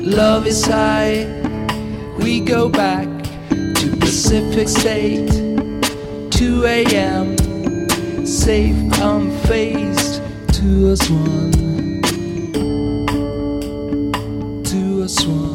Love is high. We go back to Pacific State. 2 a.m. Safe, unfazed. To a swan. To a swan.